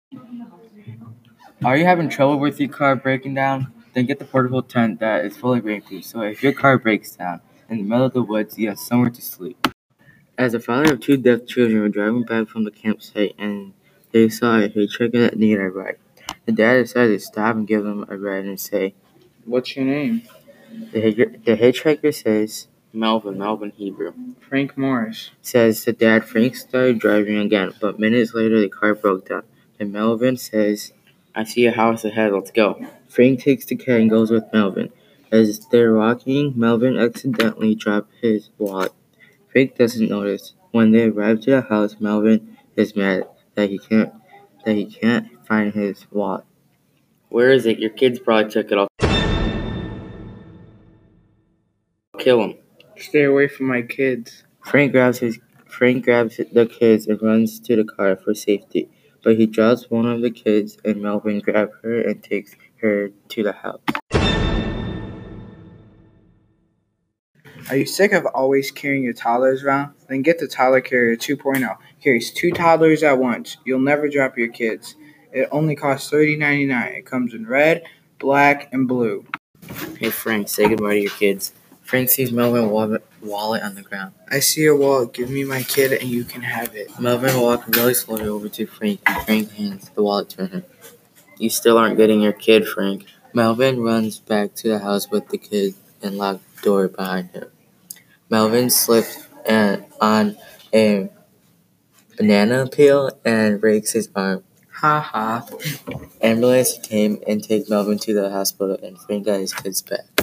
Are you having trouble with your car breaking down? Then get the portable tent that is fully rainproof, so if your car breaks down in the middle of the woods, you have somewhere to sleep. As a father of two deaf children were driving back from the campsite and they saw a hitchhiker that needed a ride, the dad decided to stop and give them a ride and say, "What's your name?" The hitchhiker says, Melvin Hebrew. Frank Morris says the dad. Frank started driving again, but minutes later the car broke down. And Melvin says, "I see a house ahead, let's go." Frank takes the cat and goes with Melvin. As they're walking, Melvin accidentally dropped his wallet. Frank doesn't notice. When they arrive to the house, Melvin is mad that he can't find his wallet. "Where is it? Your kids probably took it. I'll kill him." "Stay away from my kids." Frank grabs the kids and runs to the car for safety, but he drops one of the kids and Melvin grabs her and takes her to the house. Are you sick of always carrying your toddlers around? Then get the Toddler Carrier 2.0. Carries two toddlers at once. You'll never drop your kids. It only costs $30.99. It comes in red, black, and blue. Hey Frank, say goodbye to your kids. Frank sees Melvin's wallet on the ground. "I see your wallet. Give me my kid and you can have it." Melvin walks really slowly over to Frank and Frank hands the wallet to him. "You still aren't getting your kid, Frank." Melvin runs back to the house with the kid and locks the door behind him. Melvin slips on a banana peel and breaks his arm. Ha ha. Ambulance came and take Melvin to the hospital and Frank got his kids back.